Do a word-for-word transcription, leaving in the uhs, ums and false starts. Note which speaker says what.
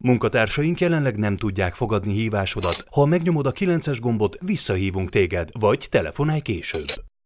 Speaker 1: Munkatársaink jelenleg nem tudják fogadni hívásodat. Ha megnyomod a kilences gombot, visszahívunk téged, vagy telefonálj később.